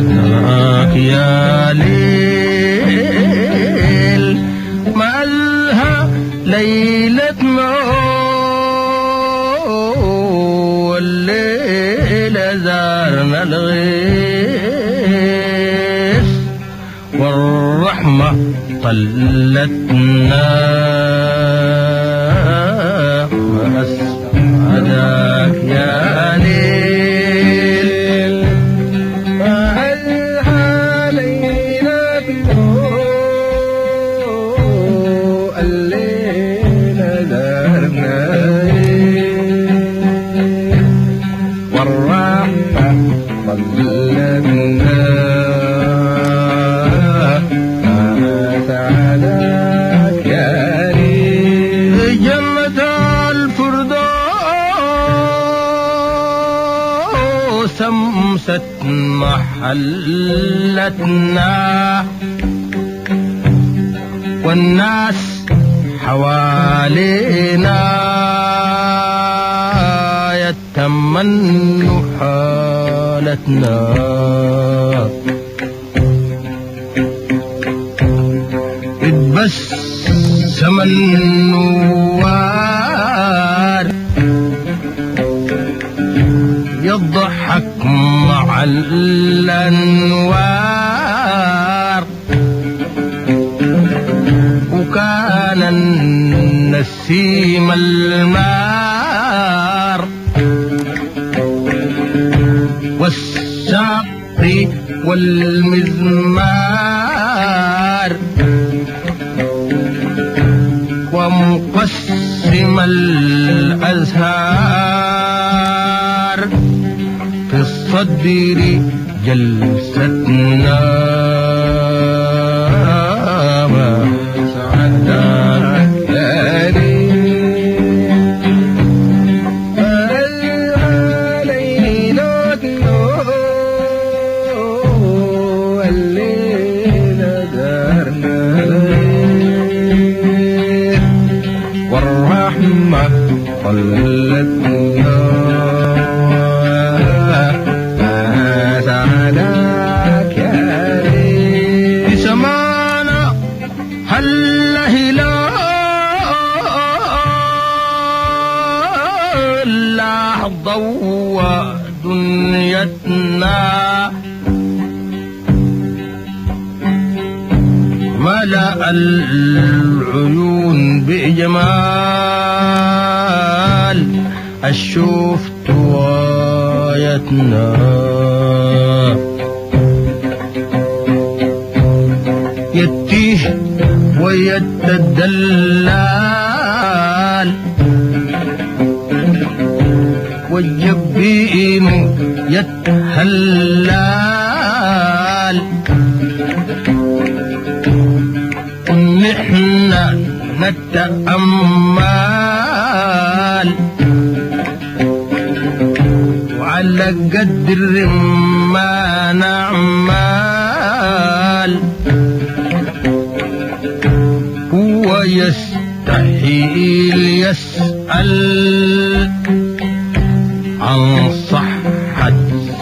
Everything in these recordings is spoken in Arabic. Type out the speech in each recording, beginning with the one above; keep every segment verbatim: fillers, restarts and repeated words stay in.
سعدك يا ليل مالها ليلتنا والليلة زارنا الغيث والرحمة طلتنا ما أسعدك يا ليل مالها ليلتنا الليلة زارنا والرحمة طلتنا سعدك يا ليل جنة الفردوس أمست محلتنا والناس حوالينا يتمنوا حالتنا اتبسم النوار يضحك مع الأنوار وكان النسيم المار والساقي والمزمار ومقسم الأزهار في الصدر جلستنا ما سعدك يا ليل مالها ليلتنا الليلة زارنا الغيث والرحمة طلتنا ما سعدك يا ليل في سمانا هل هلال لحظة ودنيتنا ملأ العيون بجمال الشوف روايتنا يتيه ويتدلال والجبين يتهلال نحن نتأمل وعلى قدر ما نعمل هو يستحيل يسأل عن صحة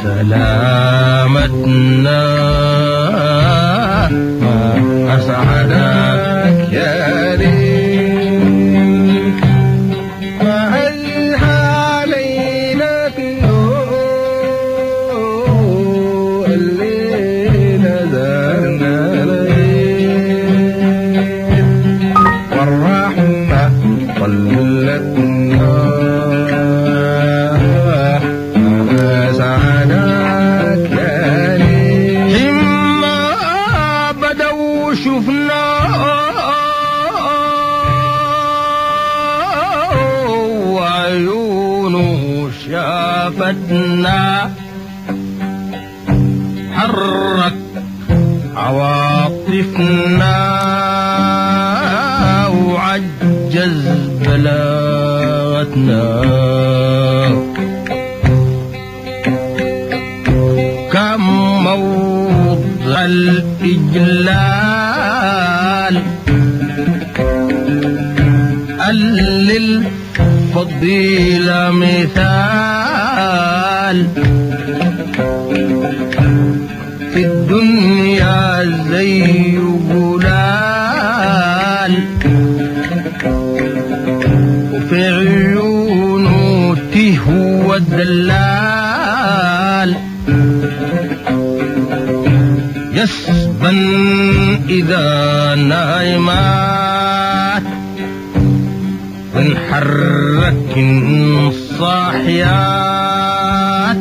سلامتنا ما أسعدك يا ليل مالها ليلتنا الليلة زارنا الغيث والرحمة طلتنا ما سعدك يا ليل حما بدوا شفنا وعيونه شافتنا حرك عواطفنا وعجز بلاغتنا كم موضع الإجلال للفضيلة مثال في الدنيا زي جلال وفي عيونه تهوى الدلال يسبا إذا نايمات ونحرك الصاحيات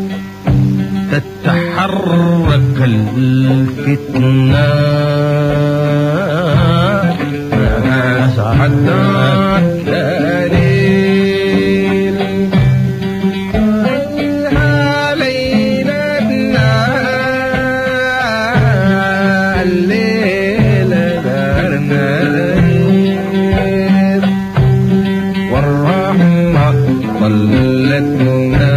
تتحرك الفتنة سعدت ليل علينا الليل دارنا والرحمة ظلتنا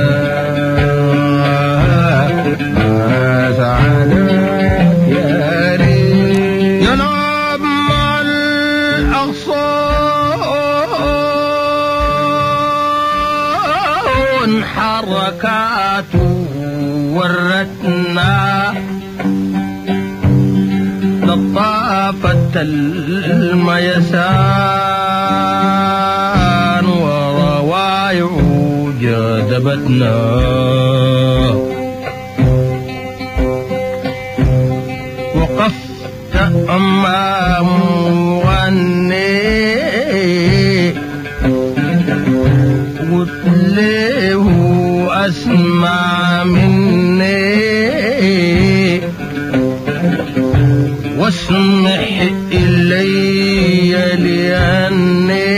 حركات ورتنا لطافة الميسان وروايع جذبتنا وقفت أمام مغني وتليه أسمع مني واسمح إلي لأني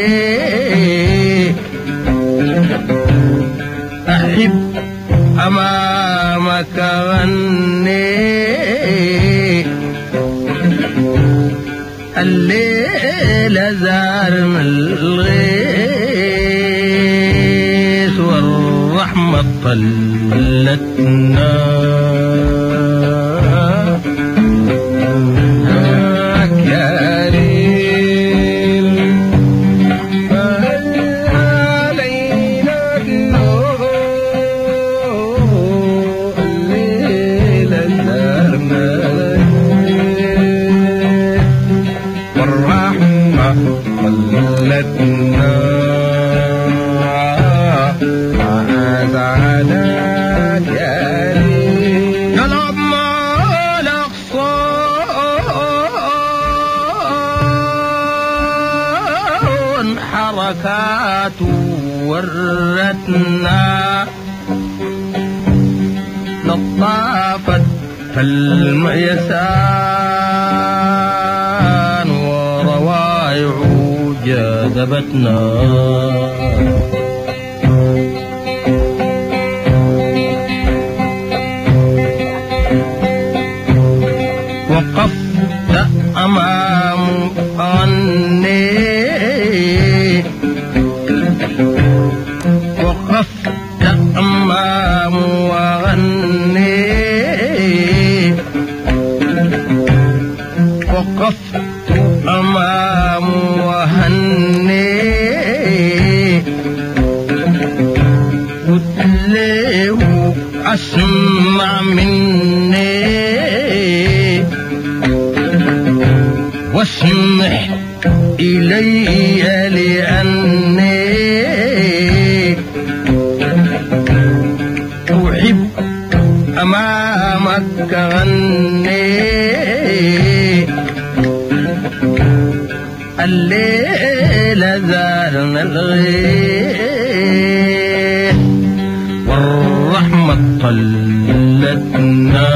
أحب أمامك غني الليل زار من الغيث والرحمة طلتنا يا ليل فهل علينا النور الليل زارنا والرحمة طلتنا سعدك يا ليل قلب مالك صون حركات ورتنا لطافت فالميسان وروايع جذبتنا وقفت أمام غني وقفت أمام وغني وقفت أمام وهني وتليه أسمع مني واسمح إلي لأني أحب أمامك غني الليل زارنا الغيث والرحمة طلتنا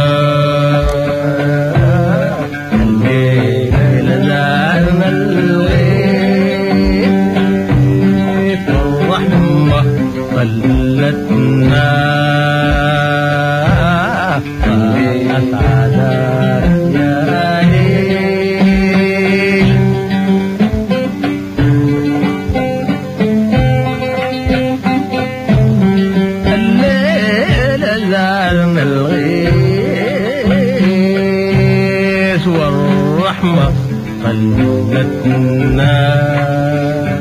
خلتنا أسعدك يا ليل الليل زارنا الغيث والرحمة خلتنا